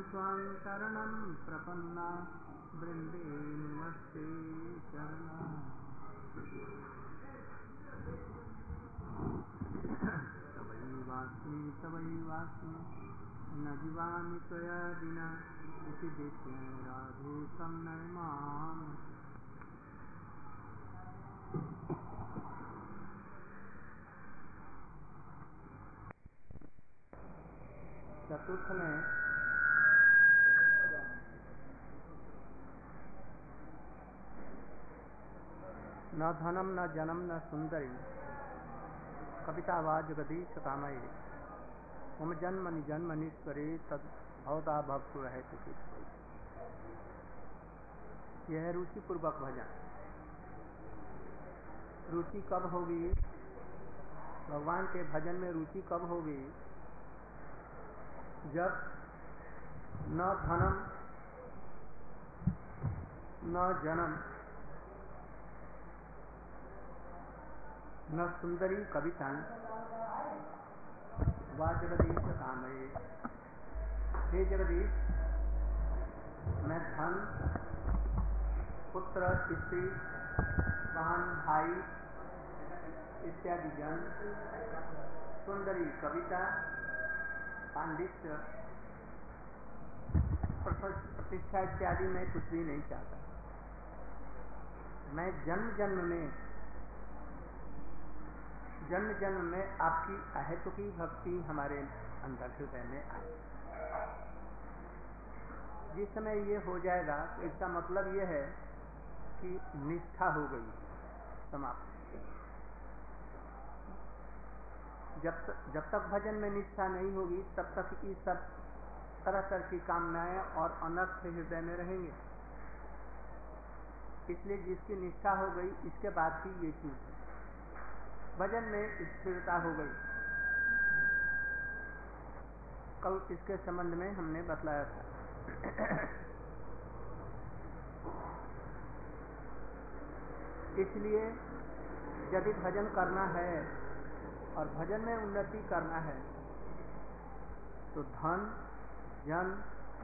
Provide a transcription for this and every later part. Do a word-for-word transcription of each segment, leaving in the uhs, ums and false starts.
स्वां शरणं प्रपन्ना वृन्दे नमस्ते शरणा। तवैवास्मि तवैवास्मि न जीवामि त्वया विना इति दिव्य राधे संनय माम्। चतुर्थ में न धनम न जनम न सुंदरी कविता जगदीश कामये मम जन्म निजन्म नीश्वरे तद भवता भक्तु रहे तुझे। यह रुचि पूर्वक भजन। रुचि कब होगी भगवान के भजन में? रुचि कब होगी जब न धनम न जनम न सुंदरी कविता वा जगदीश कामये। हे जगदीश, मैं धन, पुत्र, स्त्री, बहन, भाई इत्यादि जन, सुंदरी कविता, पांडित्य, प्रतिष्ठा इत्यादि मैं कुछ भी नहीं चाहता। मैं जन्म जन्म में जन्म जन्म में आपकी अहेतुकी भक्ति हमारे अंदर हृदय में आई। जिस समय ये हो जाएगा तो इसका मतलब ये है कि निष्ठा हो गई, समाप्त। जब तक जब तक भजन में निष्ठा नहीं होगी तब तक ये सब तरह तरह की कामनाएं और अनर्थ हृदय में रहेंगे। इसलिए जिसकी निष्ठा हो गई इसके बाद ही ये चीज है। भजन में स्थिरता हो गई। कल इसके संबंध में हमने बतलाया था। इसलिए यदि भजन करना है और भजन में उन्नति करना है तो धन, जन,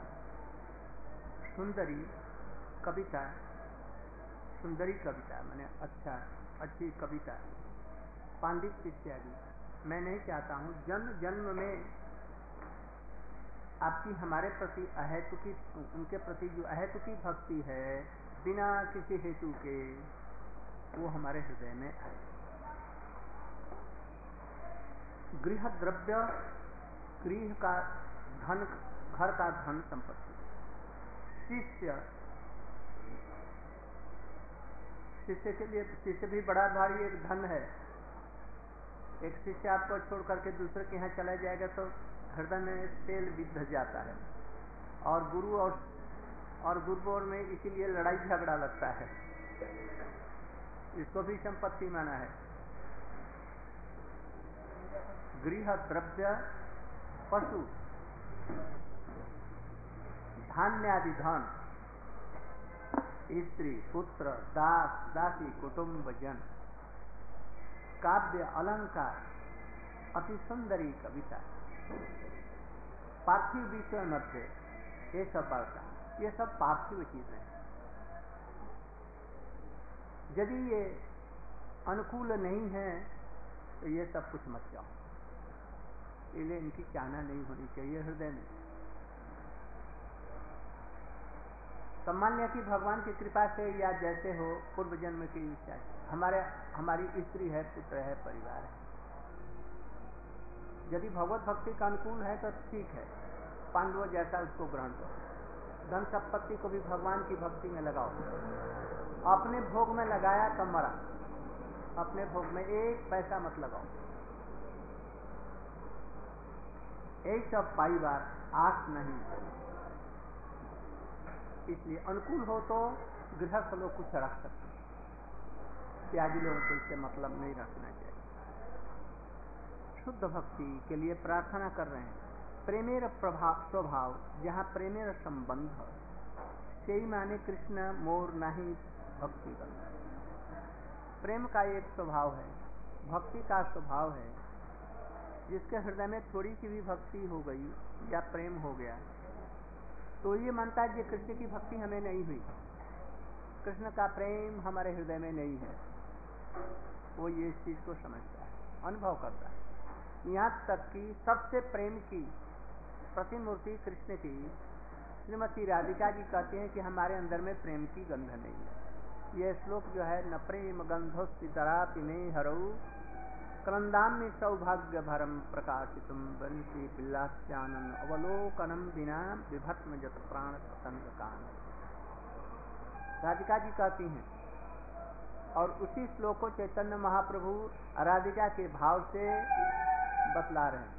सुंदरी कविता, सुंदरी कविता माने अच्छा अच्छी कविता, पांडित्य इत्यादि मैं नहीं चाहता हूँ। जन्म जन्म में आपकी हमारे प्रति अहेतुकी, उनके प्रति जो अहेतुकी भक्ति है बिना किसी हेतु के, वो हमारे हृदय में आए। गृह द्रव्य, गृह का धन, घर का धन संपत्ति, शिष्य, शिष्य के लिए शिष्य भी बड़ा भारी एक धन है। एक शिष्य आपको छोड़ करके दूसरे के यहाँ चला जाएगा तो हृदय में तेल बिध जाता है। और गुरु और और गुरुवर में इसीलिए लड़ाई झगड़ा लगता है। इसको भी संपत्ति माना है। गृह द्रव्य, पशु, धान्य आदि धन, स्त्री, पुत्र, दास, दासी, कुटुंब जन, काव्य, अलंकार, अति सुंदरी कविता, पार्थिव विषय मध्य, ये सब बढ़ता, ये सब पार्थिव चीजें हैं। यदि ये अनुकूल नहीं है तो ये सब कुछ मत जाओ। इसलिए इनकी चाहना नहीं होनी चाहिए हृदय में। तो मान लिया कि भगवान की कृपा से या जैसे हो पूर्व जन्म की इच्छा है, हमारे हमारी स्त्री है, पुत्र है, परिवार है। यदि भगवत भक्ति का अनुकूल है तो ठीक है, पांडवों जैसा उसको ग्रहण करो। धन संपत्ति को भी भगवान की भक्ति में लगाओ। अपने भोग में लगाया तो मरा, अपने भोग में एक पैसा मत लगाओ। एक सब पाई बार आस नहीं। इसलिए अनुकूल हो तो गृहस्थ लोग कुछ रख सकते, त्यागी लोगों को इससे मतलब नहीं रखना चाहिए। शुद्ध भक्ति के लिए प्रार्थना कर रहे हैं। प्रेमेर प्रभाव स्वभाव, जहाँ प्रेमेर संबंध, सही माने कृष्ण मोर नहीं भक्ति बंध। प्रेम का एक स्वभाव है, भक्ति का स्वभाव है। जिसके हृदय में थोड़ी सी भी भक्ति हो गई या प्रेम हो गया तो ये मानता है कि कृष्ण की भक्ति हमें नहीं हुई, कृष्ण का प्रेम हमारे हृदय में नहीं है, वो ये इस चीज को समझता है, अनुभव करता है। यहाँ तक कि सबसे प्रेम की प्रतिमूर्ति कृष्ण की श्रीमती राधिका जी कहते हैं कि हमारे अंदर में प्रेम की गंध नहीं है। यह श्लोक जो है, न प्रेम गंधोस्ति तरापि मे हरऊ क्रंदाम्य सौभाग्य भरम प्रकाशितुम बंसी बिल्लास्यानन अवलोकनम बिना विभत्म जत प्राण प्रसंग कान। राधिका जी कहती हैं, और उसी श्लोक को चैतन्य महाप्रभु राधिका के भाव से बतला रहे हैं।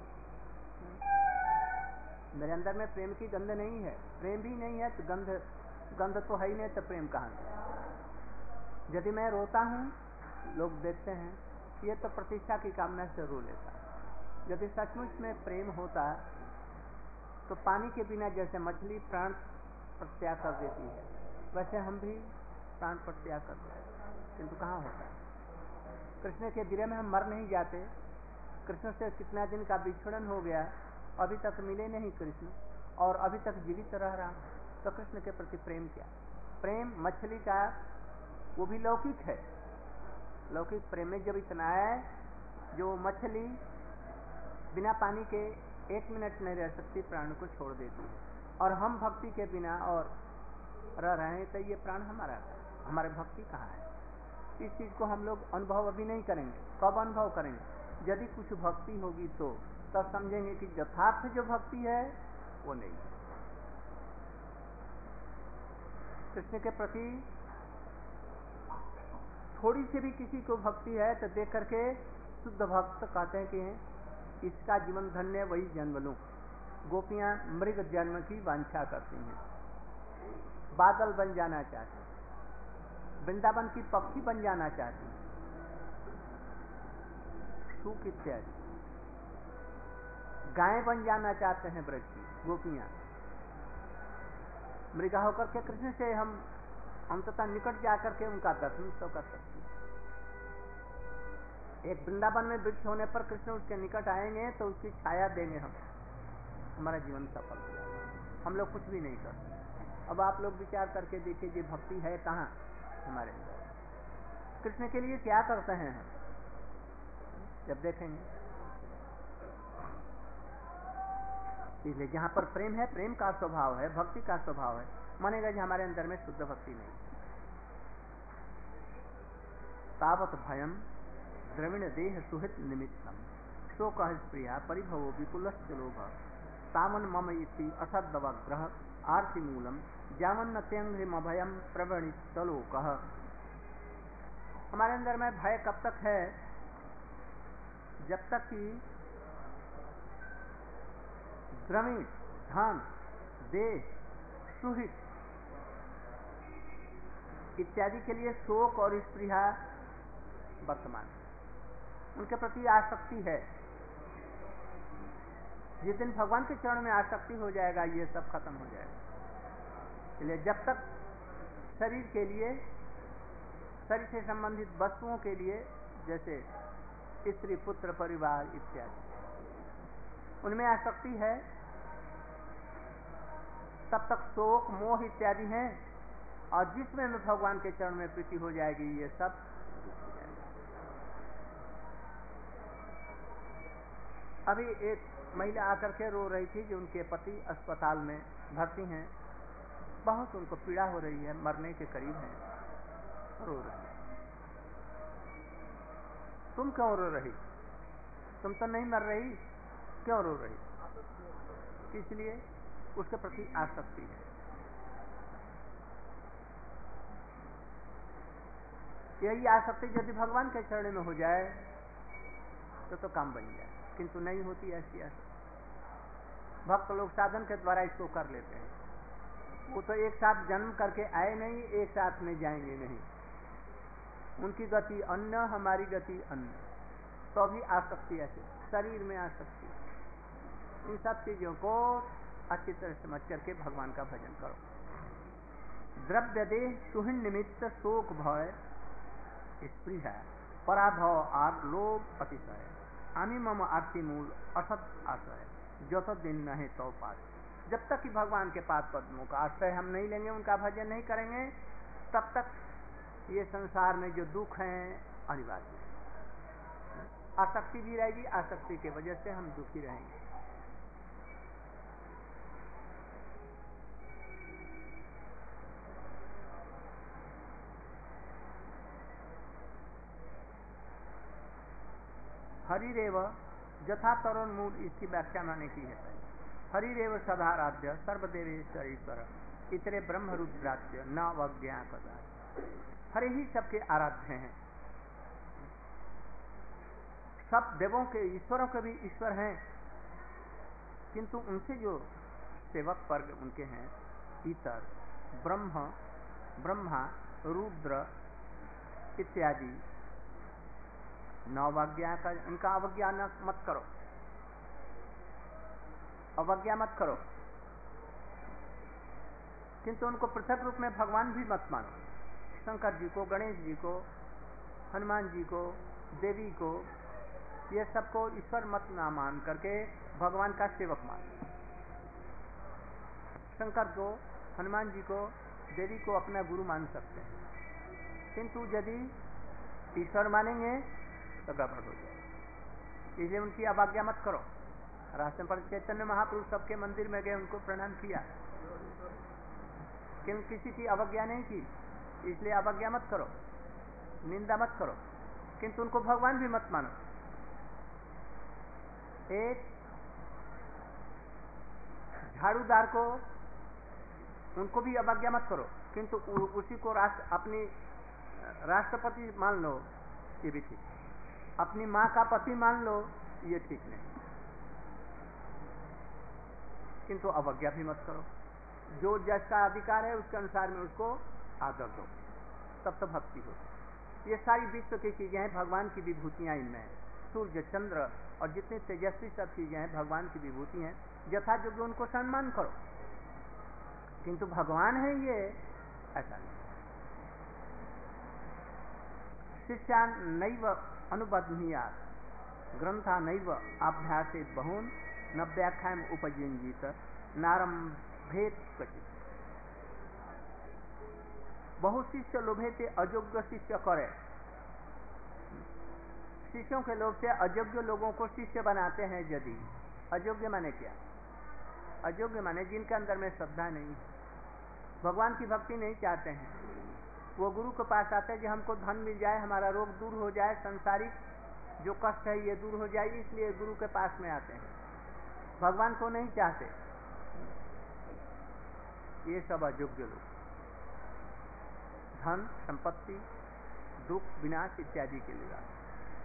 मेरे अंदर में प्रेम की गंध नहीं है, प्रेम भी नहीं है तो गंध गंध तो है ही नहीं, तो प्रेम कहाँ से? यदि मैं रोता हूँ, लोग देखते हैं ये तो प्रतिष्ठा की कामना से रो लेता है। यदि सचमुच में प्रेम होता तो पानी के बिना जैसे मछली प्राण प्रत्याग कर देती है, वैसे हम भी प्राण प्रत्याग करते हैं, किंतु कहाँ होता है? कृष्ण के विरह में हम मर नहीं जाते। कृष्ण से कितना दिन का विछड़न हो गया, अभी तक मिले नहीं कृष्ण, और अभी तक जीवित रह रहा, तो कृष्ण के प्रति प्रेम क्या? प्रेम मछली का, वो भी लौकिक है। लौकिक प्रेम में जब इतना है, जो मछली बिना पानी के एक मिनट नहीं रह सकती, प्राण को छोड़ देती है, और हम भक्ति के बिना और रह रहे हैं, तो ये प्राण हमारा है, हमारे भक्ति कहाँ है? इस चीज को हम लोग अनुभव अभी नहीं करेंगे। कब अनुभव करेंगे? यदि कुछ भक्ति होगी तो तब समझेंगे कि यथार्थ जो भक्ति है वो नहीं है। कृष्ण के प्रति थोड़ी सी भी किसी को भक्ति है तो देख करके शुद्ध भक्त कहते हैं कि इसका जीवन धन्य, वही जन्म लूं। गोपियां मृग जन्म की वांछा करती हैं, बादल बन जाना चाहती हैं, वृंदावन की पक्षी बन जाना चाहती हैं, सूख इत्यादि। गाय बन जाना चाहते हैं ब्रज की गोपियां। मृगा होकर के कृष्ण से हम अंततः निकट जाकर के उनका दर्शन तो कर सकते हैं। एक वृंदावन में वृक्ष होने पर कृष्ण उसके निकट आएंगे तो उसकी छाया देंगे हम, हमारा जीवन सफल हो जाएगा। हम लोग कुछ भी नहीं करते। अब आप लोग विचार करके देखिए, ये भक्ति है कहाँ हमारे अंदर? कृष्ण के लिए क्या करते हैं हम, जब देखेंगे। इसलिए जहां पर प्रेम है, प्रेम का स्वभाव है, भक्ति का स्वभाव है, मानेगा कि हमारे अंदर में शुद्ध भक्ति नहीं है। तावत भयम द्रविण देह सुहित निमित्तम शोक प्रिया परिभवो विपुलश्च लोभ तामन मम इति असद्दवग्रह आर्ति मूलम जावन्न त्यंघ्रिमभयम प्रवणित लोक। हमारे अंदर में भय कब तक है? जब तक कि द्रविण धन देह सुहित इत्यादि के लिए शोक और स्पृहा वर्तमान, उनके प्रति आसक्ति है। जिस दिन भगवान के चरण में आसक्ति हो जाएगा, ये सब खत्म हो जाएगा। इसलिए जब तक शरीर के लिए, शरीर से संबंधित वस्तुओं के लिए, जैसे स्त्री पुत्र परिवार इत्यादि, उनमें आसक्ति है, तब तक शोक मोह इत्यादि हैं। और जिसमें में भगवान के चरण में प्रीति हो जाएगी, ये सब अभी एक महिला आकर के रो रही थी जो उनके पति अस्पताल में भर्ती हैं, बहुत उनको पीड़ा हो रही है, मरने के करीब हैं, रो रही। तुम क्यों रो रही? तुम तो नहीं मर रही, क्यों रो रही? इसलिए उसके प्रति आसक्ति है। यही आसक्ति यदि भगवान के चरण में हो जाए तो तो काम बन जाए, किंतु नहीं होती ऐसी आसक्ति। भक्त लोग साधन के द्वारा इसको कर लेते हैं। वो तो एक साथ जन्म करके आए नहीं, एक साथ में जाएंगे नहीं। उनकी गति अन्य, हमारी गति अन्य, तो भी आसक्ति ऐसे शरीर में आसक्ति। इन सब चीजों को अच्छी तरह समझ करके भगवान का भजन करो। द्रव्य देह सुहिन निमित्त शोक भय स्पृहा पराभव आर लोभ अतिशय आमी मम आरती मूल असत आशय जत दिन नहे तो पास। जब तक कि भगवान के पाद पद्मों का आश्रय हम नहीं लेंगे, उनका भजन नहीं करेंगे, तब तक ये संसार में जो दुख हैं अनिवार्य है। आसक्ति भी रहेगी, आसक्ति के वजह से हम दुखी रहेंगे। हरिरेव जथा तरुण मूल, इसकी व्याख्या माने की है। हरिरेव सदाराध्य सर्वदेवेश्वर ईश्वर इतरे ब्रह्म रुद्राध्य न अवज्ञा कदा। हरि ही सबके आराध्य हैं, सब देवों के ईश्वरों के भी ईश्वर हैं, किंतु उनसे जो सेवक वर्ग उनके हैं इतर ब्रह्म ब्रह्मा रुद्र इत्यादि न अवज्ञा का, इनका अवज्ञा न मत करो, अवज्ञा मत करो, किंतु उनको पृथक रूप में भगवान भी मत मानो। शंकर जी को, गणेश जी को, हनुमान जी को, देवी को, ये सबको ईश्वर मत ना मान करके भगवान का सेवक मानो। शंकर को, हनुमान जी को, देवी को अपना गुरु मान सकते हैं, किंतु यदि ईश्वर मानेंगे तो गड़बड़ हो जाए, इसलिए उनकी अवज्ञा मत करो। रास्ते पर चैतन्य महापुरुष सबके मंदिर में गए, उनको प्रणाम किया, किंतु किसी की अवज्ञा नहीं की, इसलिए अवज्ञा मत करो, निंदा मत करो, किंतु उनको भगवान भी मत मानो। एक झाड़ूदार को, उनको भी अवज्ञा मत करो, किंतु उसी को राष्ट्र अपनी राष्ट्रपति मान लो, ये भी ठीक। अपनी माँ का पति मान लो, ये ठीक नहीं, किंतु अवज्ञा भी मत करो। जो जिसका अधिकार है उसके अनुसार में उसको आदर दो, तब तो भक्ति हो। ये सारी विश्व की चीजें हैं, भगवान की विभूतियां इनमें हैं। सूर्य, चंद्र और जितनी तेजस्वी सब चीजें हैं भगवान की विभूति हैं, यथा योग्य उनको सम्मान करो, किंतु भगवान है ये ऐसा नहीं। शिष्यान नैव अनुबध्नीयात् ग्रंथा नैव अभ्यासे बहून न व्याख्याम उपयुंजीत नारंभेत क्वचित्। बहुत शिष्य लोभे से अयोग्य शिष्य करे, शिष्यों के लोभ से अयोग्य लोगों को शिष्य बनाते हैं। यदि अयोग्य माने क्या? अयोग्य माने जिनके अंदर में श्रद्धा नहीं है, भगवान की भक्ति नहीं चाहते हैं, वो गुरु के पास आते हैं कि हमको धन मिल जाए, हमारा रोग दूर हो जाए, संसारिक जो कष्ट है ये दूर हो जाए, इसलिए गुरु के पास में आते हैं, भगवान को नहीं चाहते। ये सब अयोग्य लोग धन, संपत्ति, दुख, विनाश इत्यादि के लिए आते,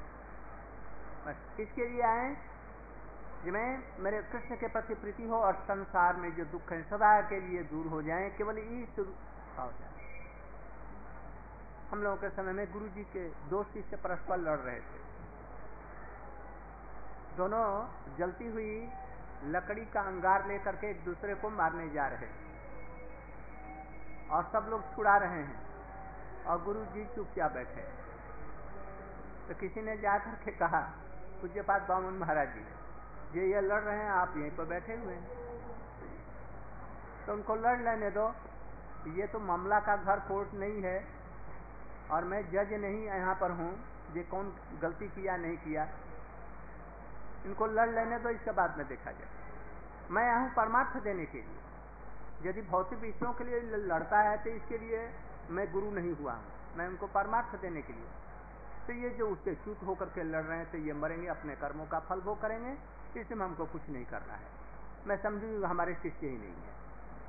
बस इसके लिए आए जिसमें मेरे कृष्ण के प्रति प्रीति हो और संसार में जो दुख है सदा के लिए दूर हो जाएं, केवल इस हो जाए। हम लोगों के समय में गुरु जी के दो शिष्य परस्पर लड़ रहे थे, दोनों जलती हुई लकड़ी का अंगार लेकर के एक दूसरे को मारने जा रहे और सब लोग छुड़ा रहे हैं और गुरु जी चुपचाप बैठे। तो किसी ने जाकर के कहा, पूज्यपाद बामन महाराज जी, ये ये लड़ रहे हैं, आप यहीं पर बैठे हुए हैं, तो उनको लड़ लेने दो, ये तो मामला का घर कोर्ट नहीं है और मैं जज नहीं यहाँ पर हूँ, ये कौन गलती किया नहीं किया, इनको लड़ लेने दो, इसके बाद में देखा जाए। मैं यहाँ हूँ परमार्थ देने के लिए, यदि भौतिक विषयों के लिए लड़ता है तो इसके लिए मैं गुरु नहीं हुआ हूँ, मैं उनको परमार्थ देने के लिए। तो ये जो उससे च्युत होकर के लड़ रहे हैं तो ये मरेंगे, अपने कर्मों का फल भोग करेंगे, इसमें हमको कुछ नहीं करना है। मैं समझू हमारे शिष्य ही नहीं है,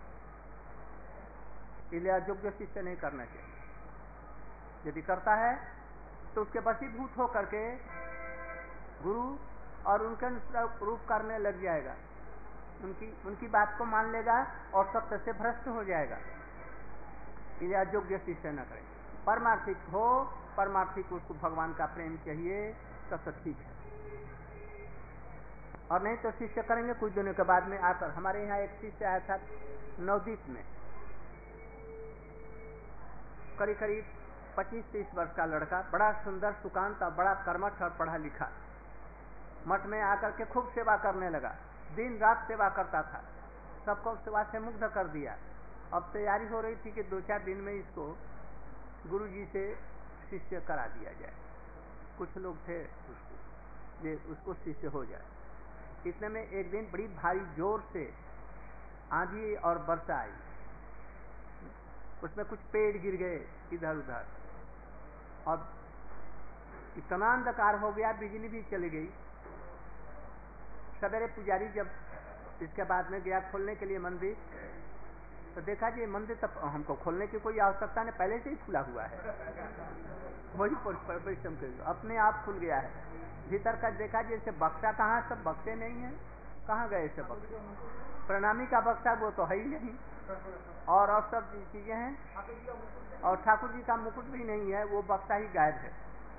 इसलिए अयोग्य शिष्य नहीं करना चाहिए। यदि करता है तो उसके वशीभूत हो करके गुरु और उनके अनुरूप करने लग जाएगा, उनकी उनकी बात को मान लेगा और सत्य से भ्रष्ट हो जाएगा। इसलिए अयोग्य शिष्य न करें। परमार्थिक हो, परमार्थिक उसको भगवान का प्रेम चाहिए तब तो ठीक है, और नहीं तो शिष्य करेंगे कुछ दिनों के बाद में आकर। हमारे यहाँ एक शिष्य आया था नवदीप में, करीब करीब पच्चीस तीस वर्ष का लड़का, बड़ा सुंदर सुकांत और बड़ा कर्मठ और पढ़ा लिखा, मठ में आकर के खूब सेवा करने लगा, दिन रात सेवा करता था। सबको सेवा से मुग्ध कर दिया। अब तैयारी हो रही थी कि दो चार दिन में इसको गुरु जी से शिष्य करा दिया जाए। कुछ लोग थे उसको ये उसको शिष्य हो जाए। इतने में एक दिन बड़ी भारी जोर से आंधी और वर्षा आई, उसमें कुछ पेड़ गिर गए इधर उधर और इतना अंधकार हो गया, बिजली भी चली गई। सवेरे पुजारी जब इसके बाद में गया खोलने के लिए मंदिर, तो देखा जी मंदिर तब हमको खोलने की कोई आवश्यकता नहीं, पहले से ही खुला हुआ है। वही परिश्रम कर अपने आप खुल गया है। भीतर का देखा जैसे बक्सा, कहाँ सब बक्से नहीं है, कहाँ गए सब बक्से? प्रणामी का बक्सा वो तो है ही नहीं, और और सब चीजें हैं, और ठाकुर जी का मुकुट भी नहीं है, वो बक्सा ही गायब है।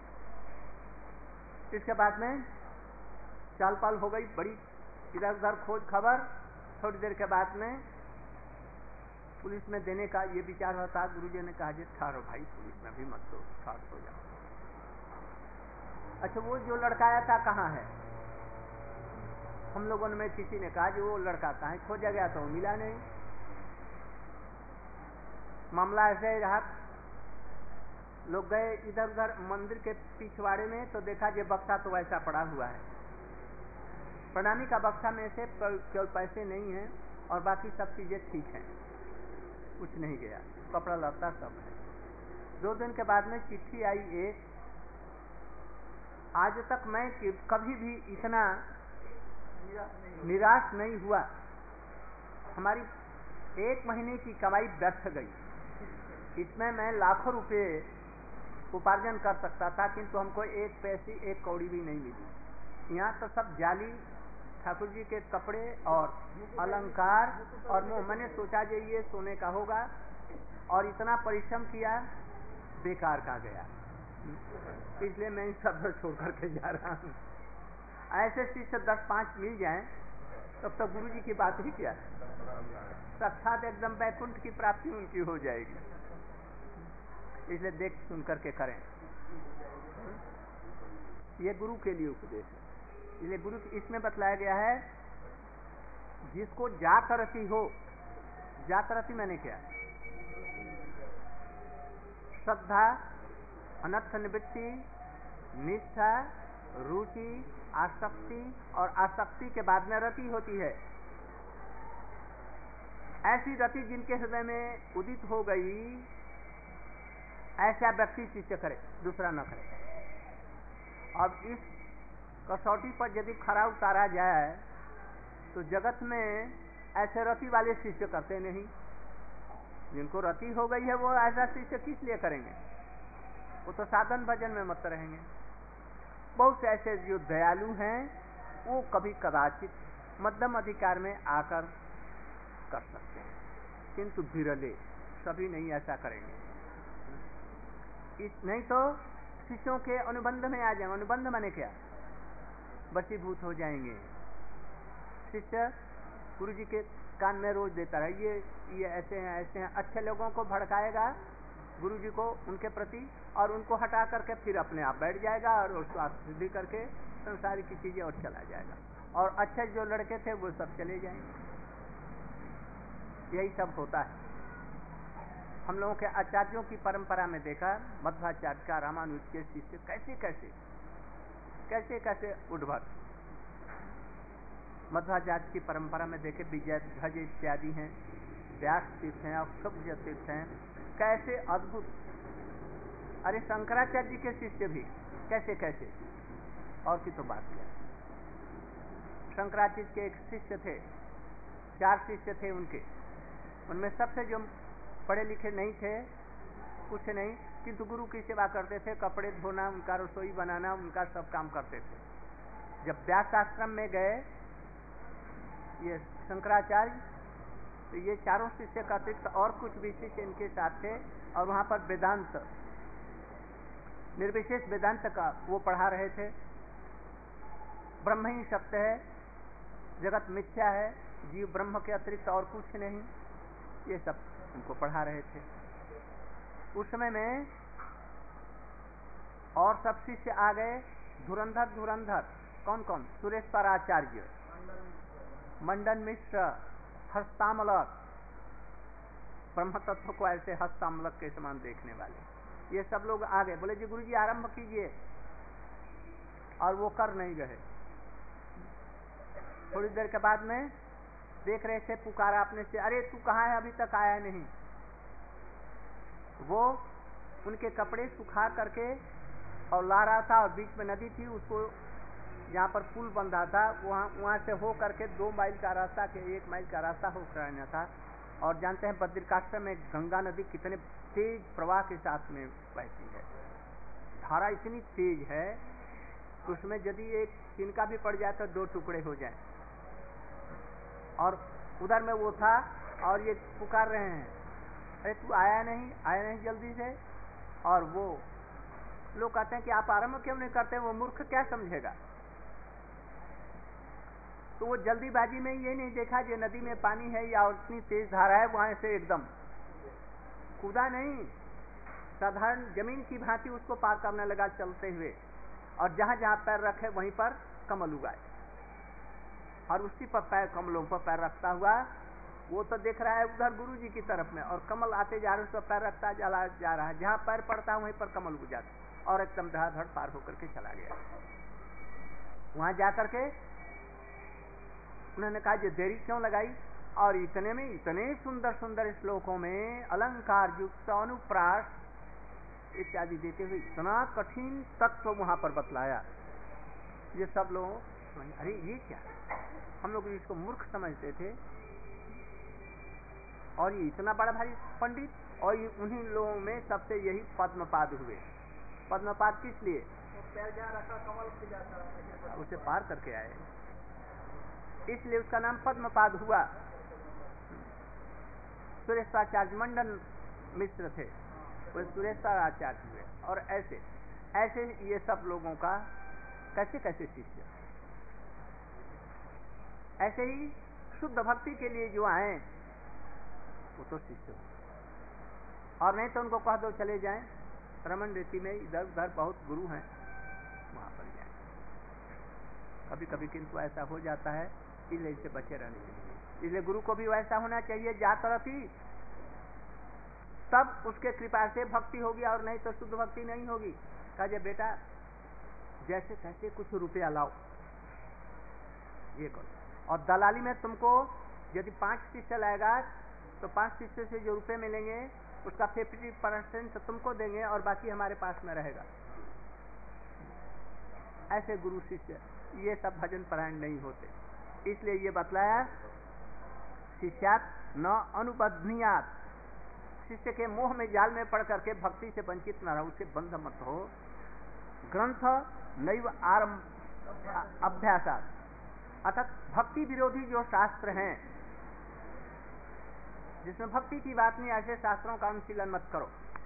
इसके बाद में चाल पाल हो गई बड़ी, इधर उधर खोज खबर। थोड़ी देर के बाद में पुलिस में देने का ये विचार होता, गुरुजी ने कहा जी ठहरो भाई, पुलिस में भी मत दो, ठहर हो जाओ। अच्छा वो जो लड़का आया था कहाँ है? हम लोगों ने में किसी ने कहा जी वो लड़का कहाँ है, खोजा गया तो मिला नहीं। मामला ऐसे ही रहा। लोग गए इधर उधर मंदिर के पिछवाड़े में, तो देखा ये बक्सा तो वैसा पड़ा हुआ है। प्रणामी का बक्सा में से केवल पैसे नहीं है और बाकी सब चीजें ठीक हैं, कुछ नहीं गया, कपड़ा लत्ता सब है। दो दिन के बाद में चिट्ठी आई एक, आज तक मैं कभी भी इतना निराश नहीं हुआ। हमारी एक महीने की कमाई व्यर्थ गई, इसमें मैं लाखों रुपए उपार्जन कर सकता था, किंतु हमको एक पैसे एक कौड़ी भी नहीं मिली। यहाँ तो सब जाली ठाकुर जी के कपड़े और अलंकार और मुँह। मैंने सोचा जो ये सोने का होगा, और इतना परिश्रम किया बेकार का गया, इसलिए मैं इन सब छोड़ करके जा रहा हूँ। ऐसे शिष्य दस पांच मिल जाएं तब तो गुरु जी की बात ही क्या है, साक्षात एकदम वैकुंठ की प्राप्ति उनकी हो जाएगी। इसलिए देख सुन करके करें, ये गुरु के लिए उपदेश है। इसलिए गुरु इसमें बतलाया गया है, जिसको जातरति हो, जातरति मैंने क्या, श्रद्धा, अनर्थ निवृत्ति, निष्ठा, रुचि, आसक्ति, और आसक्ति के बाद में रति होती है। ऐसी रति जिनके हृदय में उदित हो गई, ऐसा व्यक्ति शिष्य करे, दूसरा न करे। अब इस कसौटी पर यदि खरा उतारा जाए तो जगत में ऐसे रति वाले शिष्य करते नहीं। जिनको रति हो गई है वो ऐसा शिष्य किस लिए करेंगे? वो तो साधन भजन में मत रहेंगे। बहुत से ऐसे जो दयालु हैं वो कभी कदाचित मध्यम अधिकार में आकर कर सकते हैं, किंतु विरले, सभी नहीं ऐसा करेंगे। इस नहीं तो शिष्यों के अनुबंध में आ जाएंगे। अनुबंध माने क्या? वशीभूत हो जाएंगे। शिष्य गुरु जी के कान में रोज देता है, ये ये ऐसे हैं ऐसे हैं, अच्छे लोगों को भड़काएगा गुरु जी को उनके प्रति, और उनको हटा करके फिर अपने आप बैठ जाएगा और उसको सिद्धि करके संसार की चीजें और चला जाएगा, और अच्छे जो लड़के थे वो सब चले जाएंगे। यही सब होता है। हम लोगों के आचार्यों की परंपरा में देखा, मध्वाचार्य का, रामानुज के शिष्य कैसे कैसे कैसे कैसे उद्भव। मध्वाचार्य की परंपरा में देखे विजय ध्वज इत्यादि हैं, व्यास तीर्थ हैं, अक्षोभ्य तीर्थ हैं, कैसे अद्भुत। अरे शंकराचार्य जी के शिष्य भी कैसे कैसे, और की तो बात क्या। शंकराचार्य के एक शिष्य थे, चार शिष्य थे उनके, उनमें सबसे जो पढ़े लिखे नहीं थे, कुछ नहीं, किंतु गुरु की सेवा करते थे, कपड़े धोना, उनका रसोई बनाना, उनका सब काम करते थे। जब व्यास आश्रम में गए ये शंकराचार्य, तो ये चारों शिष्य का अतिरिक्त और कुछ भी शिष्य इनके साथ थे, और वहां पर वेदांत, निर्विशेष वेदांत का वो पढ़ा रहे थे। ब्रह्म ही सत्य है, जगत मिथ्या है, जीव ब्रह्म के अतिरिक्त और कुछ नहीं, ये सब उनको पढ़ा रहे थे। उस समय में और सब शिष्य आ गए, धुरंधर धुरंधर कौन कौन, सुरेश्वर आचार्य, मंडन मिश्र, हस्तामलक, ब्रह्म तत्व को ऐसे हस्तामलक के समान देखने वाले, ये सब लोग आ गए। बोले जी गुरु जी आरंभ कीजिए, और वो कर नहीं रहे। थोड़ी देर के बाद में देख रहे थे, पुकारा अपने से, अरे तू कहाँ है, अभी तक आया नहीं। वो उनके कपड़े सुखा करके और ला रहा था, और बीच में नदी थी, उसको जहाँ पर पुल बन रहा था वहाँ वहाँ से हो करके दो माइल का रास्ता के एक माइल का रास्ता हो करना था। और जानते हैं बद्रिकाश्रम में गंगा नदी कितने तेज प्रवाह के साथ में बहती है, धारा इतनी तेज है उसमें यदि एक तिनका भी पड़ जाए तो दो टुकड़े हो जाए। और उधर में वो था और ये पुकार रहे हैं, अरे तू आया नहीं, आया नहीं जल्दी से। और वो लोग कहते हैं कि आप आरंभ क्यों नहीं करते, वो मूर्ख क्या समझेगा। तो वो जल्दीबाजी में ये नहीं देखा कि नदी में पानी है या उतनी तेज धारा है, वहां से एकदम कूदा नहीं, साधारण जमीन की भांति उसको पार करने लगा चलते हुए, और जहां जहां पैर रखे वहीं पर कमल उगाए, और उसी पर पैर, कमलों पर पैर रखता हुआ वो तो देख रहा है उधर गुरु जी की तरफ में, और कमल आते जा रहे उस पर पैर रखता जा रहा है, जहां पैर पड़ता है वहीं पर कमल उग जाता, और एकदम धड़ाधड़ पार होकर के चला गया। वहां जाकर के उन्होंने कहा ये देरी क्यों लगाई, और इतने में इतने सुंदर सुंदर श्लोकों में अलंकार युक्त अनुप्रास इत्यादि देते हुए इतना कठिन तत्व वहां पर बतलाया। ये सब लोग अरे ये क्या, हम लोग इसको मूर्ख समझते थे, और ये इतना बड़ा भारी पंडित। और उन्हीं लोगों में सबसे यही पद्मपाद हुए। पद्मपाद किस लिए, पैर जहाँ रखा कमल खिल जाता, उसे पार करके आए, इसलिए उसका नाम पद्मपाद हुआ। सुरेश्वराचार्य मंडन मिश्र थे, वो सुरेश्वराचार्य हुए। और ऐसे ऐसे ये सब लोगों का कैसे कैसे शिष्य, ऐसे ही शुद्ध भक्ति के लिए जो आए वो तो शिष्य, और नहीं तो उनको कह दो चले जाएं रमन रीति में, इधर उधर बहुत गुरु हैं वहां पर जाएं। कभी कभी किंतु ऐसा हो जाता है, इसलिए इससे बचे रहने चाहिए। इसलिए गुरु को भी वैसा होना चाहिए, जात रही तब उसके कृपा से भक्ति होगी, और नहीं तो शुद्ध भक्ति नहीं होगी। कहा बेटा जैसे तैसे कुछ रुपया लाओ, ये करो। और दलाली में तुमको यदि पांच शिष्य लाएगा तो पांच शिष्य से जो रुपए मिलेंगे उसका फिफ्टी परसेंट तुमको देंगे, और बाकी हमारे पास में रहेगा। ऐसे गुरु शिष्य ये सब भजन परायण नहीं होते। इसलिए ये बतलाया शिष्यात न अनुबध्नियात, शिष्य के मोह में जाल में पड़ करके भक्ति से वंचित न रहो, उससे बंध मत हो। ग्रंथ नैव आरंभ अभ्यासात, अर्थात भक्ति विरोधी जो शास्त्र हैं जिसमें भक्ति की बात नहीं, ऐसे शास्त्रों का अनुशीलन मत करो।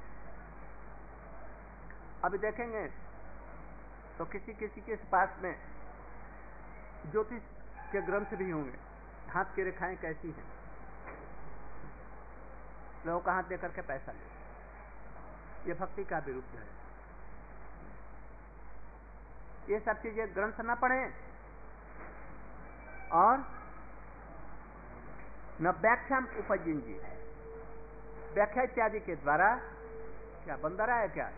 अभी देखेंगे तो किसी किसी के पास में ज्योतिष के ग्रंथ भी होंगे, हाथ की रेखाएं कैसी हैं, लोगों का हाथ देकर के पैसा ले, ये भक्ति का विरुद्ध है। ये सब चीजें ग्रंथ न पढ़ें, और न व्याख्या उपजिंजी, व्याख्या इत्यादि के द्वारा क्या बंदरा है क्या।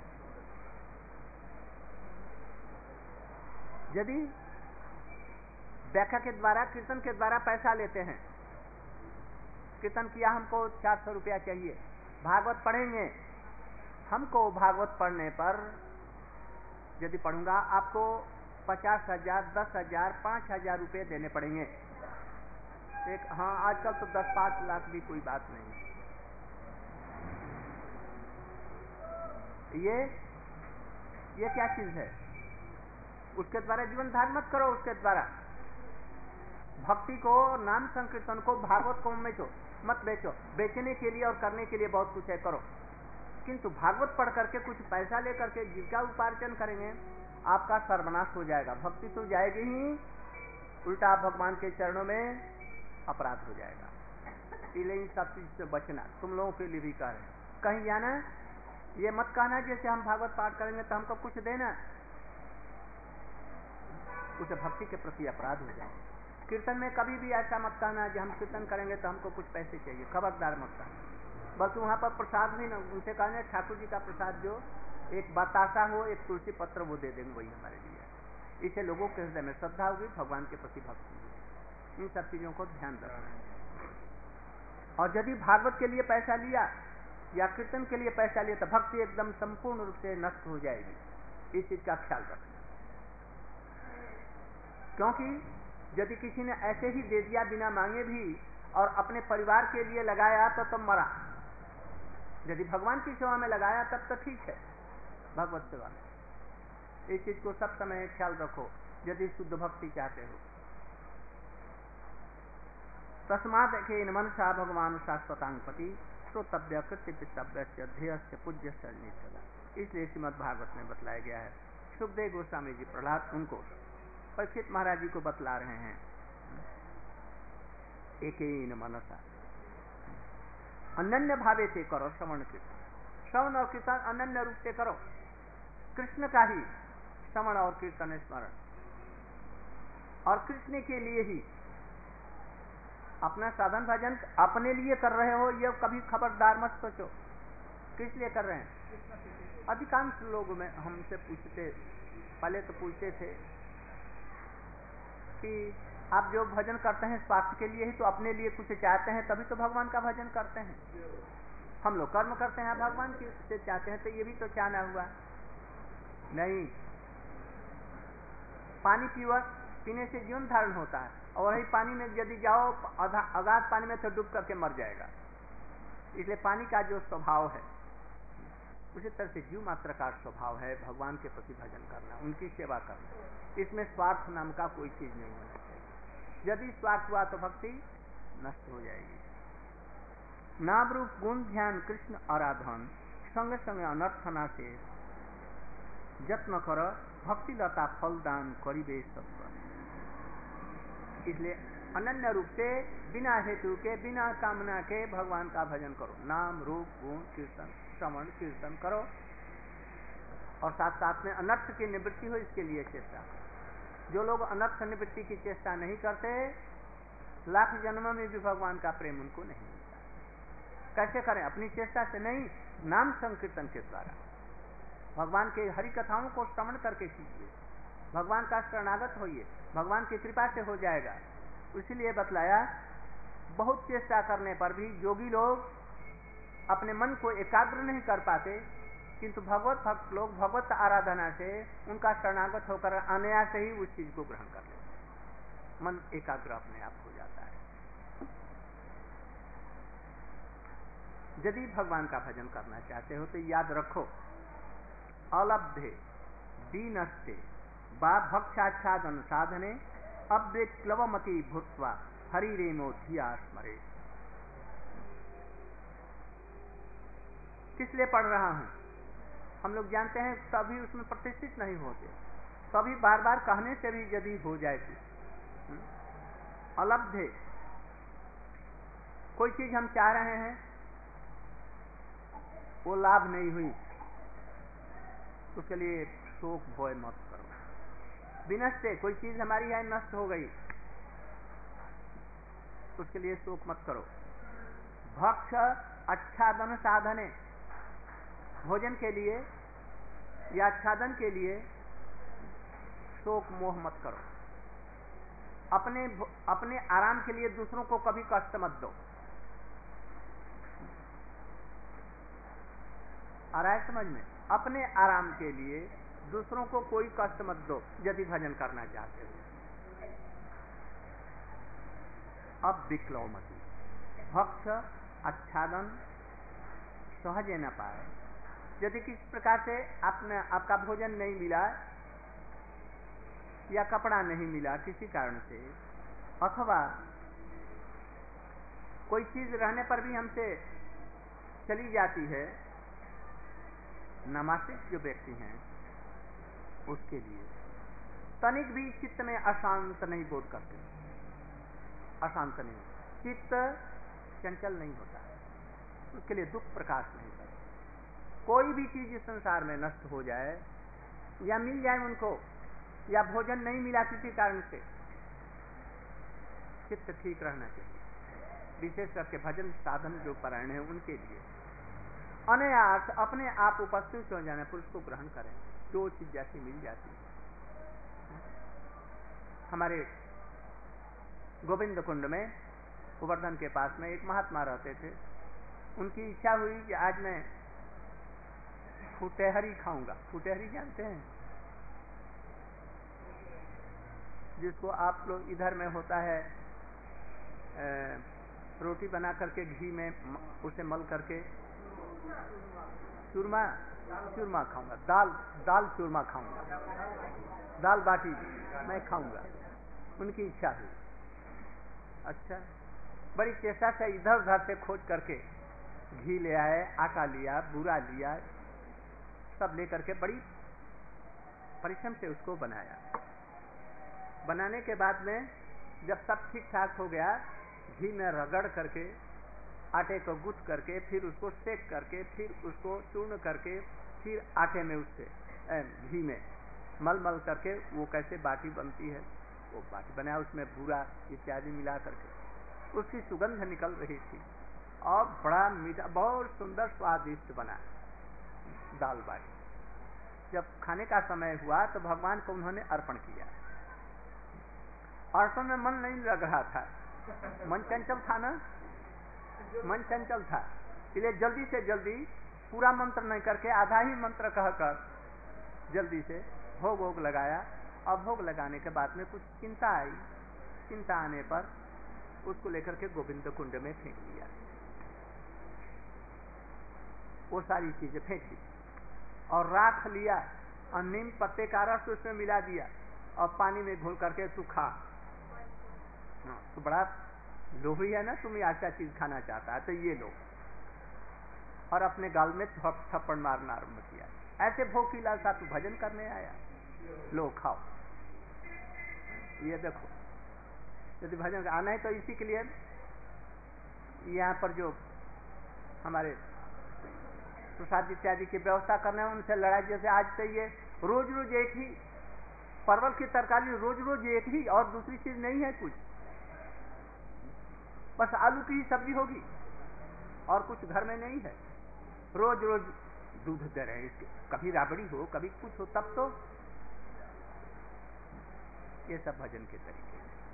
यदि व्याख्या के द्वारा, कीर्तन के द्वारा पैसा लेते हैं, कीर्तन किया हमको चार सौ रुपया चाहिए, भागवत पढ़ेंगे, हमको भागवत पढ़ने पर यदि पढ़ूंगा आपको पचास हजार दस हजार पांच हजार रुपये देने पड़ेंगे। एक हाँ आजकल तो दस पांच लाख भी कोई बात नहीं। ये ये क्या चीज है, उसके द्वारा जीवन धारण मत करो। उसके द्वारा भक्ति को, नाम संकीर्तन को, भागवत को बेचो मत बेचो। बेचने के लिए और करने के लिए बहुत कुछ है, करो, किंतु भागवत पढ़ करके कुछ पैसा लेकर के जीविका उपार्जन करेंगे, आपका सर्वनाश हो जाएगा। भक्ति तो जाएगी ही, उल्टा आप भगवान के चरणों में अपराध हो जाएगा। इसलिए इन सब चीज से बचना, तुम लोगों के लिए भी कह रहे हैं। कहीं जाना ये मत कहना जैसे हम भागवत पाठ करेंगे तो हमको कुछ देना, उसे भक्ति के प्रति अपराध हो जाए। कीर्तन में कभी भी ऐसा मत कहना कि हम कीर्तन करेंगे तो हमको कुछ पैसे चाहिए, खबरदार मत कहना। बल्कि वहाँ पर प्रसाद भी ना, उनसे कहना ठाकुर जी का प्रसाद जो एक बतासा हो, एक तुलसी पत्र, वो दे देंगे, वही हमारे लिए है। इससे लोगों के हृदय में श्रद्धा होगी, भगवान के प्रति भक्ति होगी। इन सब चीज़ों को ध्यान रखना। और यदि भागवत के लिए पैसा लिया या कीर्तन के लिए पैसा लिया तो भक्ति एकदम संपूर्ण रूप से नष्ट हो जाएगी। इस चीज का ख्याल रखना। क्योंकि यदि किसी ने ऐसे ही दे दिया बिना मांगे भी और अपने परिवार के लिए लगाया तो तब मरा। यदि भगवान की सेवा में लगाया तब तो ठीक है, भगवत सेवा में। इस चीज को सब समय ख्याल रखो यदि शुद्ध भक्ति चाहते हो। तस्मात् एकेन मनसा भगवान शाश्वतांगपति श्रोतव्य कृत्य पितव्य ध्येय पूज्य सदा। इसलिए श्रीमद् भागवत में बतलाया गया है। सुखदेव गोस्वामी जी प्रहलाद उनको परीक्षित महाराज जी को बतला रहे हैं। एकेन मनसा, अनन्य भावे से करो श्रवण कीर्तन। श्रवण और कीर्तन अनन्य रूप से करो, कृष्ण का ही श्रवण और कीर्तन स्मरण, और कृष्ण के लिए ही अपना साधन भजन अपने लिए कर रहे हो, यह कभी खबरदार मत सोचो किस लिए कर रहे हैं। अधिकांश लोग में हमसे पूछते, पहले तो पूछते थे कि आप जो भजन करते हैं स्वार्थ के लिए ही, तो अपने लिए कुछ चाहते हैं तभी तो भगवान का भजन करते हैं। हम लोग कर्म करते हैं भगवान की से चाहते हैं, तो ये भी तो चाहना हुआ नहीं। पानी पीवा पीने से जीवन धारण होता है, और वही पानी में यदि जाओ अगाध पानी में तो डूब करके मर जाएगा। इसलिए पानी का जो स्वभाव है उसी तरह से जीव मात्र का स्वभाव है भगवान के प्रति भजन करना, उनकी सेवा करना। इसमें स्वार्थ नाम का कोई चीज नहीं होना चाहिए। यदि स्वार्थ हुआ तो भक्ति नष्ट हो जाएगी। नाम रूप गुण ध्यान कृष्ण आराधन संगे संगे अनर्थना से यत्न कर भक्ति लता फलदान करिबे सत्व। इसलिए अनन्य रूप से बिना हेतु के बिना कामना के भगवान का भजन करो। नाम रूप गुण कीर्तन श्रवण कीर्तन करो, और साथ साथ में अनर्थ की निवृत्ति हो इसके लिए चेष्टा करो। जो लोग अनर्थ निवृत्ति की चेष्टा नहीं करते, लाख जन्म में भी भगवान का प्रेम उनको नहीं मिलता। कैसे करें? अपनी चेष्टा से नहीं, नाम संकीर्तन के द्वारा भगवान के हरि कथाओं को श्रवण करके कीजिए, भगवान का शरणागत होइए, भगवान की कृपा से हो जाएगा। इसीलिए बतलाया, बहुत चेष्टा करने पर भी योगी लोग अपने मन को एकाग्र नहीं कर पाते, किंतु भगवत भक्त लोग भगवत आराधना से उनका शरणागत होकर अनायास से ही उस चीज को ग्रहण कर लेते, मन एकाग्र अपने आप हो जाता है। यदि भगवान का भजन करना चाहते हो तो याद रखो, अलब्धे दीनस्ते बा भक्षाच्छादन साधने अव्यक्लवमति भूत्वा हरिरेमो धिया स्मरे। किस लिए पढ़ रहा हूं? हम लोग जानते हैं सभी उसमें प्रतिष्ठित नहीं होते, कभी बार बार कहने से भी यदि हो जाए तो अलब्धे, कोई चीज हम चाह रहे हैं वो लाभ नहीं हुई, उसके लिए शोक भय मत करो। विनष्टे, कोई चीज हमारी है नष्ट हो गई, उसके लिए शोक मत करो। भक्ष आच्छादन साधने, भोजन के लिए या आच्छादन के लिए शोक मोह मत करो। अपने अपने आराम के लिए दूसरों को कभी कष्ट मत दो। आ रहा है समझ में? अपने आराम के लिए दूसरों को कोई कष्ट मत दो यदि भजन करना चाहते हो। अब विक्लवमति, भक्ष आच्छादन सहज न पाए। यदि किसी प्रकार से आपने आपका भोजन नहीं मिला या कपड़ा नहीं मिला किसी कारण से, अथवा कोई चीज रहने पर भी हमसे चली जाती है, नामाश्रित जो व्यक्ति हैं उसके लिए तनिक भी चित्त में अशांत नहीं बोध करते, अशांत नहीं, चित्त चंचल नहीं होता, उसके लिए दुख प्रकाश नहीं करता। कोई भी चीज इस संसार में नष्ट हो जाए या मिल जाए उनको, या भोजन नहीं मिला किसी कारण से, चित्त ठीक रहना चाहिए, विशेष करके भजन साधन जो परायण है उनके लिए। अनायास अपने आप उपस्थित हो जाने पर उसको ग्रहण करें, जो चीज जैसी मिल जाती है। हमारे गोविंद कुंड में गोवर्धन के पास में एक महात्मा रहते थे। उनकी इच्छा हुई कि आज मैं फुटेहरी खाऊंगा। फुटेहरी जानते हैं, जिसको आप लोग इधर में होता है, ए, रोटी बना करके घी में उसे मल करके चूरमा चूरमा खाऊंगा, दाल दाल चूरमा खाऊंगा, दाल बाटी मैं खाऊंगा। उनकी इच्छा हुई। अच्छा, बड़ी चेष्टा से इधर उधर से खोज करके घी ले आए, आटा लिया, बूरा लिया, सब लेकर के बड़ी परिश्रम से उसको बनाया। बनाने के बाद में जब सब ठीक ठाक हो गया, घी में रगड़ करके आटे को गुथ करके फिर उसको सेक करके फिर उसको चूर्ण करके फिर आटे में उससे घी में मल मल करके वो कैसे बाटी बनती है, वो बाटी बनाया। उसमें बूरा इत्यादि मिला करके उसकी सुगंध निकल रही थी और बड़ा मीठा, बहुत सुंदर स्वादिष्ट बना दाल बाटी। जब खाने का समय हुआ तो भगवान को उन्होंने अर्पण किया। अर्पण में मन नहीं लग रहा था, मन चंचल था ना, मन चंचल था, इसलिए जल्दी से जल्दी पूरा मंत्र नहीं करके आधा ही मंत्र कहकर जल्दी से भोग भोग लगाया। और भोग लगाने के बाद में कुछ चिंता आई। चिंता आने पर उसको लेकर के गोविंद कुंड में फेंक दिया। वो सारी चीजें फेंक दी और राख लिया और नीम पत्ते का रस उसमें मिला दिया और पानी में घोल करके तू खा। तो बड़ा लोभी है ना, तुम ऐसा चीज खाना चाहता है तो ये लो, और अपने गाल में थप्पड़ मारना आरम्भ किया। ऐसे भोग की लालसा तू भजन करने आया, लो खाओ। ये देखो, यदि भजन आना है तो इसी के लिए यहाँ पर जो हमारे प्रसाद इत्यादि की व्यवस्था करना है उनसे लड़ाई। जैसे आज तो ये रोज रोज एक ही परवल की तरकारी, रोज रोज एक ही, और दूसरी चीज नहीं है कुछ, बस आलू की ही सब्जी होगी और कुछ घर में नहीं है। रोज रोज दूध दे रहे हैं इसके, कभी राबड़ी हो कभी कुछ हो, तब तो ये सब भजन के तरीके।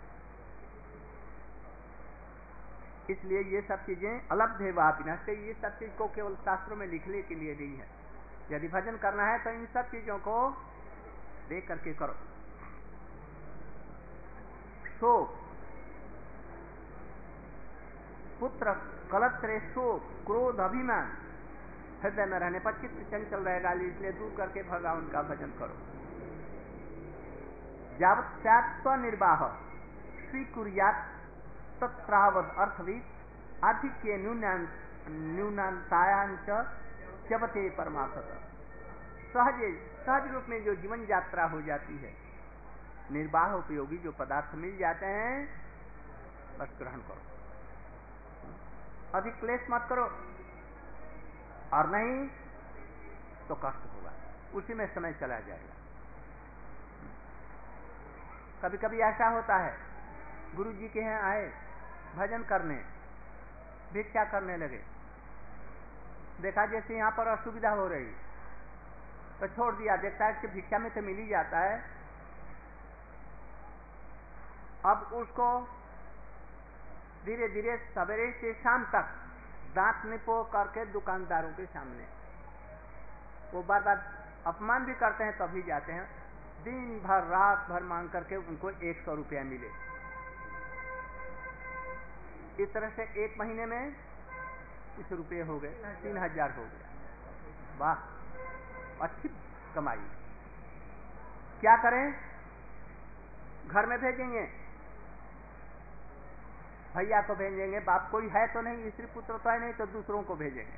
इसलिए ये सब चीजें अलब्धे वा विनष्टे, ये सब चीज को केवल शास्त्रों में लिखने के लिए नहीं है। यदि भजन करना है तो इन सब चीजों को देख करके करो। शोक, पुत्र कलत्र शोक, क्रोध, अभिमान हृदय में रहने पर चित्त चंचल रहेगा, इसलिए दूर करके भगवान का भजन करो। यावत् स्यात् निर्वाह स्वीकुर्यात् तत्रावद अर्थविद आधिक्य न्यूनतायांच जपते परमार्थतः। सहज सहज रूप में जो जीवन यात्रा हो जाती है, निर्वाह उपयोगी जो पदार्थ मिल जाते हैं, बस ग्रहण करो, अधिक क्लेश मत करो, और नहीं तो कष्ट होगा, उसी में समय चला जाएगा। कभी कभी ऐसा होता है, गुरु जी के यहाँ आए भजन करने, भिक्षा करने लगे, देखा जैसे यहाँ पर असुविधा हो रही तो छोड़ दिया। देखता है कि भिक्षा में तो मिल ही जाता है। अब उसको धीरे धीरे सवेरे से शाम तक दांत निपो करके दुकानदारों के सामने वो बार बार अपमान भी करते हैं, तभी जाते हैं। दिन भर रात भर मांग करके उनको एक सौ रुपया मिले। इस तरह से एक महीने में कुछ रुपये हो गए, तीन हजार हो गया। वाह, अच्छी कमाई। क्या करें? घर में भेजेंगे, भैया को भेजेंगे, बाप कोई है तो नहीं, स्त्री पुत्र तो है नहीं, तो दूसरों को भेजेंगे।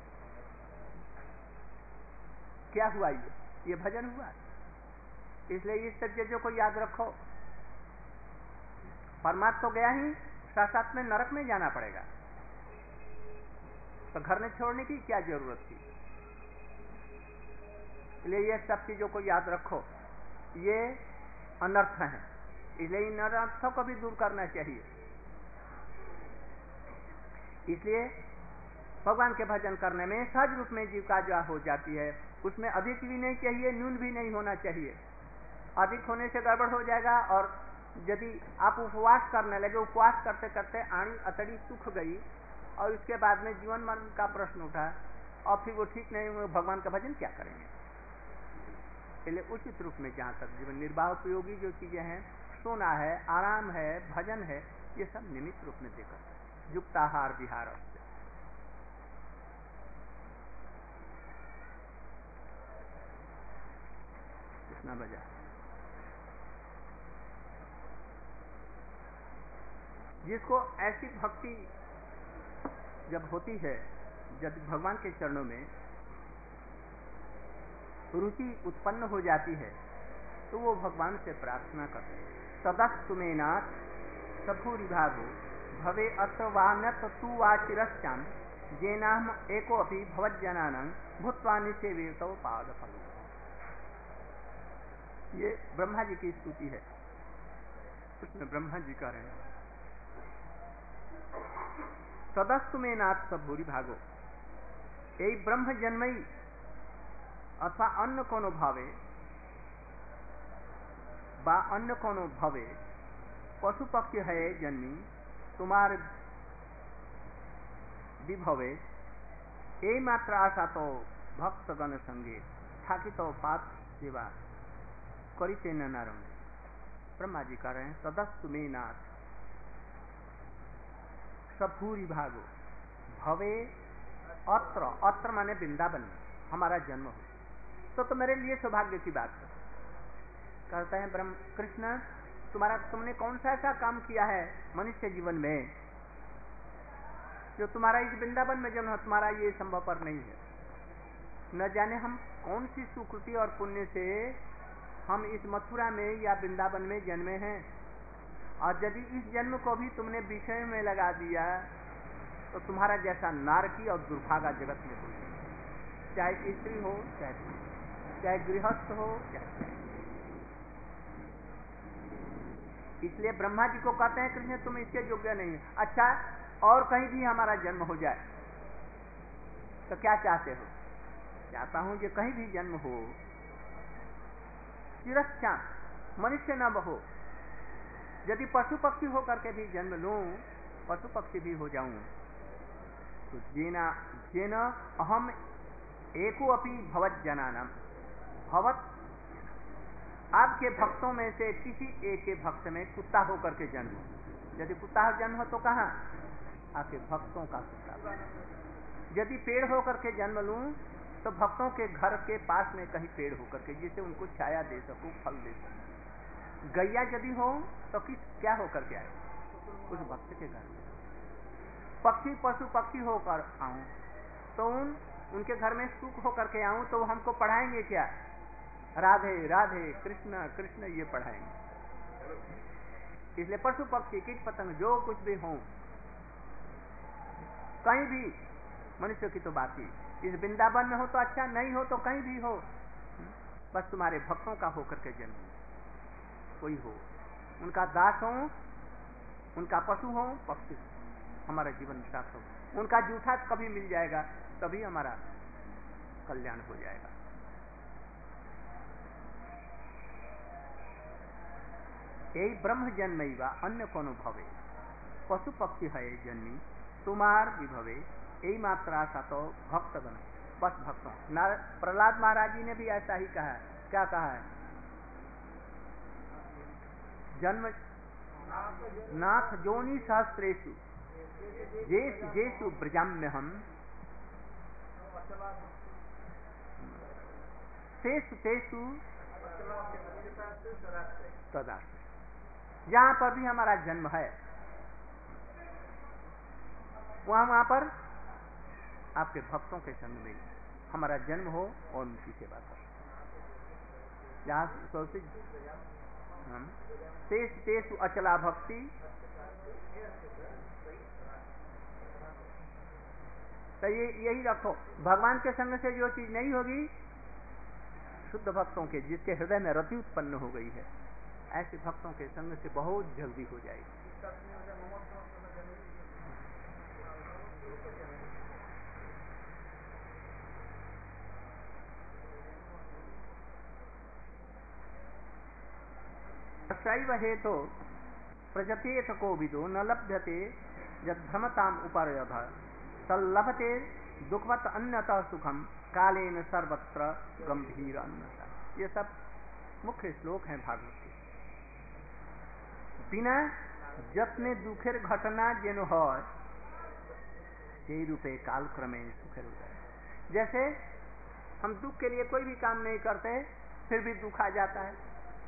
क्या हुआ? ये ये भजन हुआ। इसलिए इस सब चीजों को याद रखो। परमात्मा तो गया ही, साथ साथ में नरक में जाना पड़ेगा, तो घर में छोड़ने की क्या जरूरत थी? इसलिए ये सब चीजों को याद रखो, ये अनर्थ हैं। इसलिए इन अनर्थों को भी दूर करना चाहिए। इसलिए भगवान के भजन करने में सहज रूप में जीविका हो जाती है। उसमें अधिक भी नहीं चाहिए, न्यून भी नहीं होना चाहिए। अधिक होने से गड़बड़ हो जाएगा। और यदि आप उपवास करने लगे, उपवास करते करते आड़ी अतड़ी सूख गई और उसके बाद में जीवन मरण का प्रश्न उठा और फिर वो ठीक नहीं हुए, भगवान का भजन क्या करेंगे? इसलिए उचित रूप में जहाँ तक जीवन निर्वाह उपयोगी जो चीजें हैं, सोना है, आराम है, भजन है, ये सब निमित्त रूप में देकर युक्ताहार विहार कितना बजा। जिसको ऐसी भक्ति जब होती है, जब भगवान के चरणों में रुचि उत्पन्न हो जाती है, तो वो भगवान से प्रार्थना करते हैं, सदस्तु मे नाथ सभूरि भागो भवे अत्र वान्यत तु वा चिरश्चाम जेनाहम एको अपि भवज्जनानां भूत्वा निसेव्यतो पादफलम्। ये ब्रह्मा जी की स्तुति है। उसमें ब्रह्मा जी कह रहे हैं, सदस्तु मे नाथ सभूरि भागो, यही ब्रह्म जन्मई अथवा अन्य कोनो भावे बा अन्य कोनो भवे पशु पक्षी है जन्मी तुम्हार विभवे यही मात्र आशा तो भक्त गण संगे ठाकी तो पात सेवा करिते न नारंगे। ब्रह्मा जी कह रहे हैं, सदस्तु मे नाथ सभूरि भागो भवे अत्र, अत्र माने वृंदावन में हमारा जन्म हो तो तो मेरे लिए सौभाग्य की बात है। कहते हैं ब्रह्म कृष्ण, तुम्हारा तुमने कौन सा ऐसा काम किया है मनुष्य जीवन में जो तुम्हारा इस वृंदावन में जन्म, तुम्हारा ये संभव पर नहीं है। न जाने हम कौन सी सुकृति और पुण्य से हम इस मथुरा में या वृंदावन में जन्मे हैं, और यदि इस जन्म को भी तुमने विषय में लगा दिया तो तुम्हारा जैसा नारकी और दुर्भागा जगत में कोई नहीं, चाहे स्त्री हो चाहे चाहे गृहस्थ हो चाहे। इसलिए ब्रह्मा जी को कहते हैं, कृष्ण तुम इसके योग्य नहीं है। अच्छा, और कहीं भी हमारा जन्म हो जाए तो क्या चाहते हो? चाहता हूं कि कहीं भी जन्म हो, चिरश्चा मनुष्य न हो, यदि पशु पक्षी हो करके भी जन्म लूं, पशु पक्षी भी हो जाऊं, तो जेना जेना अहम एको अपि भवत जनानाम, भवत आपके भक्तों में से किसी एक के भक्त में कुत्ता होकर के जन्म हो। यदि कुत्ता जन्म हो तो कहाँ? आपके भक्तों का कुत्ता। यदि पेड़ होकर के जन्म लूं तो भक्तों के घर के पास में कहीं पेड़ होकर के, जिससे उनको छाया दे सकूं, फल दे सकूं। गैया यदि हो तो किस क्या होकर के आए? उस भक्त के घर में। पक्षी पशु पक्षी होकर आऊं तो उन उनके घर में सुख होकर के आऊं तो हमको पढ़ाएंगे क्या? राधे राधे कृष्ण कृष्ण ये पढ़ाएंगे। इसलिए पशु पक्षी कीट पतंग जो कुछ भी हो, कहीं भी मनुष्य की तो बात ही, इस वृंदावन में हो तो अच्छा, नहीं हो तो कहीं भी हो, बस तुम्हारे भक्तों का होकर के जन्म कोई हो, उनका दास हो, उनका पशु हो, पक्षी हो, हमारा जीवन साथ हो, उनका जूठा कभी मिल जाएगा तभी हमारा कल्याण हो जाएगा। यही ब्रह्म जन्मई वा अन्य कोनो भवे पशु पक्षी है जन्मी तुम्हार विभवे यही मात्र आशा तो भक्तगण, बस भक्तों। प्रहलाद महाराज जी ने भी ऐसा ही कहा है। क्या कहा है? जन्म नाथ जोनि सहस्रेषु जेस जेसु ब्रजाम्य हम तेसु तेसु तदा, जहां पर भी हमारा जन्म है वहां वहां पर आपके भक्तों के संग में हमारा जन्म हो और उनकी सेवा कर। जहां सोचे हम तेस तेसु अचला भक्ति, तो ये यही रखो, भगवान के संग से जो चीज नहीं होगी, शुद्ध भक्तों के जिसके हृदय में रति उत्पन्न हो गई है, ऐसे भक्तों के संग से बहुत जल्दी हो जाएगी। तस्यैव हेतो प्रजतेत को विदो न लभ्यते यद्भ्रमताम उपर्यध तल्लभते दुखवत अन्यतः सुखम कालेन सर्वत्र गंभीर अन्यथा। ये सब मुख्य श्लोक हैं भागवत के। बिना जतने दुखेर घटना जेनो है সেই रूपे कालक्रमे सुखेर उदय। जैसे हम दुख के लिए कोई भी काम नहीं करते फिर भी दुख आ जाता है।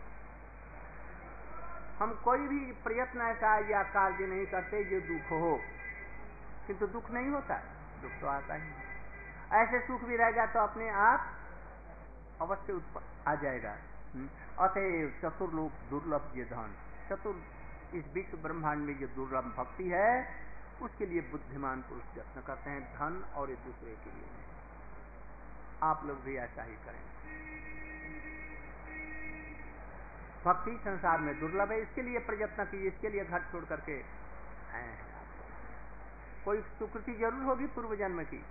हम कोई भी प्रयत्न ऐसा या कार्य नहीं करते जो दुख हो, किंतु दुख नहीं होता, दुख तो आता ही। ऐसे सुख भी रहेगा तो अपने आप अवश्य आ जाएगा। अतएव चतुर्लोक दुर्लभ ये धन, चतुर इस विश्व ब्रह्मांड में जो दुर्लभ भक्ति है उसके लिए बुद्धिमान पुरुष यत्न करते हैं, धन और एक दूसरे के लिए। आप लोग भी ऐसा ही करें। भक्ति संसार में दुर्लभ है, इसके लिए प्रयत्न कीजिए, इसके लिए घर छोड़ करके आए हैं। कोई सुकृति जरूर होगी पूर्व जन्म की,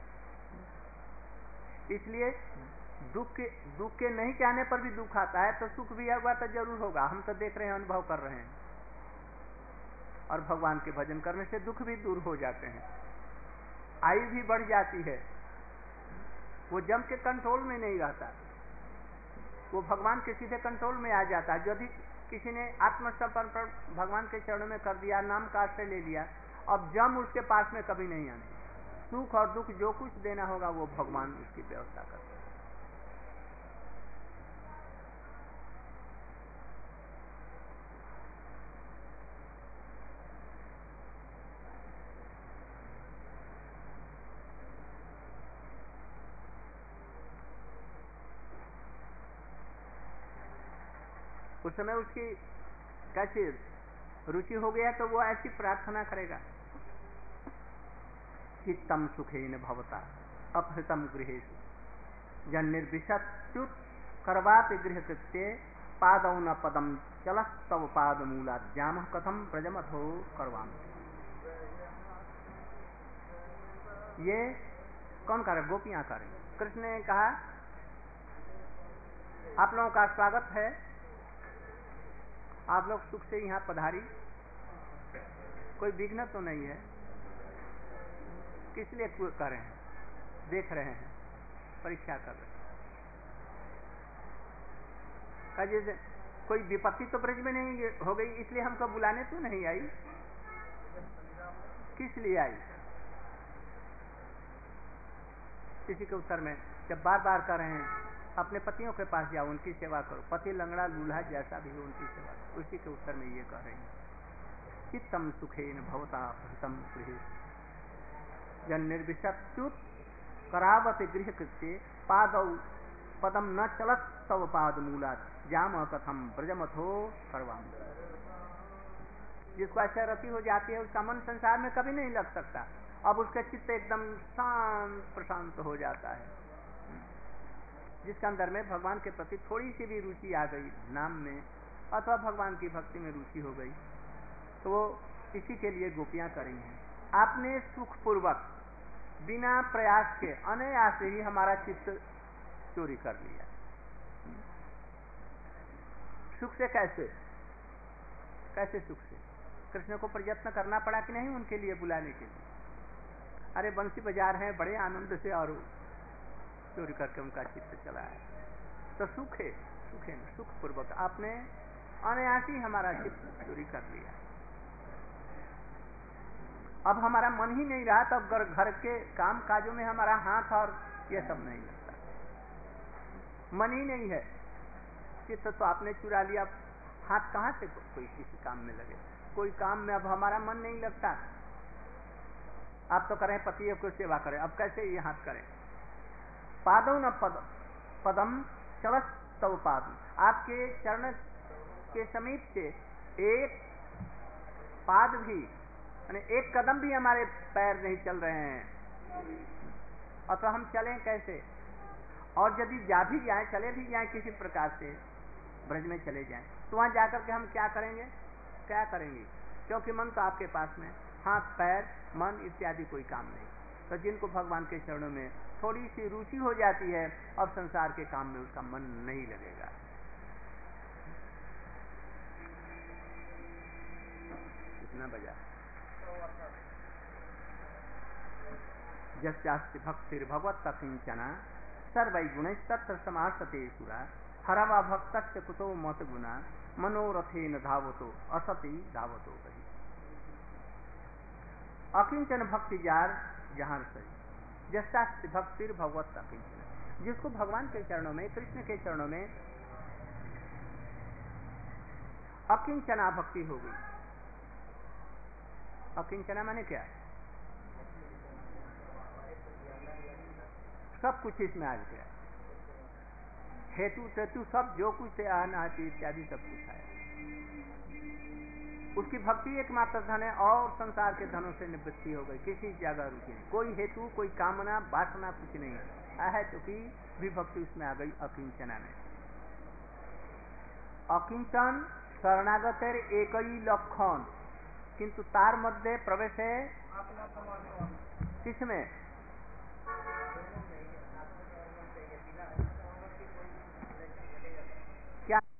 इसलिए दुख के दुख के नहीं कहने पर भी दुख आता है, तो सुख भी होगा तो जरूर होगा। हम तो देख रहे हैं, अनुभव कर रहे हैं। और भगवान के भजन करने से दुख भी दूर हो जाते हैं, आयु भी बढ़ जाती है, वो जम के कंट्रोल में नहीं रहता, वो भगवान के सीधे कंट्रोल में आ जाता है। यदि किसी ने आत्मसमर्पण भगवान के चरणों में कर दिया, नाम का आश्रय ले लिया, अब जम उसके पास में कभी नहीं आने। सुख और दुख जो कुछ देना होगा वो भगवान उसकी व्यवस्था करते हैं। उस समय उसकी कैसी रुचि हो गया तो वो ऐसी प्रार्थना करेगा, चित्तम सुखेन भवता अपहृतम गृहेषु जन्निर्विशत्युत करवापि गृहकृत्ये पादौ न पदम चलस्तव पाद मूलात् जामः कथम ब्रजमथो करवामि। ये कौन करे? गोपियां करें। कृष्ण ने कहा आप लोगों का स्वागत है, आप लोग सुख से यहाँ पधारी, कोई विघ्न तो नहीं है, किस लिए कर रहे हैं? देख रहे हैं, परीक्षा कर रहे हैं। जैसे कोई विपत्ति तो ब्रज में नहीं हो गई, इसलिए हमको बुलाने तो नहीं आई, किस लिए आई? किसी के उत्तर में जब बार बार कर रहे हैं अपने पतियों के पास जाओ, उनकी सेवा करो, पति लंगड़ा लूल्हा जैसा भी हो उनकी सेवा करो, उसी के उत्तर में ये कह रहे हैं चित्तम सुखेन भवता अपहृतम गृहेषु जन्निर्विशत्युत करावते गृहकृत्ये पादौ पदम न चलत तव पाद मूलात् जामः कथम ब्रजमथो करवामि। जिसको ऐसा रति हो जाती है उसका मन संसार में कभी नहीं लग सकता, अब उसका चित्त एकदम शांत प्रशांत हो जाता है। जिसके अंदर में भगवान के प्रति थोड़ी सी भी रुचि आ गई नाम में, अथवा भगवान की भक्ति में रुचि हो गई, तो वो इसी के लिए गोपियां करी हैं। आपने सुखपूर्वक बिना प्रयास के अनायास से ही हमारा चित्त चोरी कर लिया। सुख से कैसे कैसे सुख से? कृष्ण को प्रयत्न करना पड़ा कि नहीं उनके लिए बुलाने के लिए? अरे बंसी बाजार हैं, बड़े आनंद से और चोरी करके उनका चित्त चला है, तो सुख है, सुख है ना, सुख पूर्वक आपने अनायास ही हमारा चित्त चोरी कर लिया। अब हमारा मन ही नहीं रहा, तब तो घर के काम काजों में हमारा हाथ और ये सब नहीं लगता, मन ही नहीं है, चित्त तो आपने चुरा लिया, हाथ कहाँ से कोई किसी काम में लगे? कोई काम में अब हमारा मन नहीं लगता। आप तो करें पति को सेवा करें, अब कैसे ये हाथ करें? पादौ न पद पदम चलस तव पाद, आपके चरण के समीप से एक पाद भी, यानी एक कदम भी हमारे पैर नहीं चल रहे हैं, अथवा हम चलें कैसे? और यदि जा भी जाए, चले भी जाए किसी प्रकार से ब्रज में चले जाएं, तो वहां जाकर के हम क्या करेंगे? क्या करेंगे? क्योंकि मन तो आपके पास में, हाथ पैर मन इत्यादि कोई काम नहीं। तो जिनको भगवान के चरणों में थोड़ी सी रुचि हो जाती है, अब संसार के काम में उसका मन नहीं लगेगा। इतना बजा। यस्यास्ति भक्तिर्भवत् किंचन सर्वै गुणैस्तत्र समासते सुरा हरवा भक्तस्य कुतो मत गुना मनोरथेन धावतो असति धावतो कही। अकिंचन भक्ति जार जहां सही। यस्यास्ति भक्तिर्भवत् किंचन, जिसको भगवान के चरणों में, कृष्ण के चरणों में अकिंचना भक्ति हो गई। अकिंचना माने क्या? सब कुछ इसमें आ गया, हेतु सेतु सब जो कुछ आना इत्यादि सब कुछ आया। उसकी भक्ति एकमात्र धन है और संसार के धनों से निवृत्ति हो गई, किसी जगह रुचि नहीं, कोई हेतु कोई कामना वासना कुछ नहीं है, तो कि भी भक्ति उसमें आ गई अकिंचना में। अकिंचन शरणागतेर एक ही लक्षण, किंतु तार मध्य प्रवेश है किसमें? क्या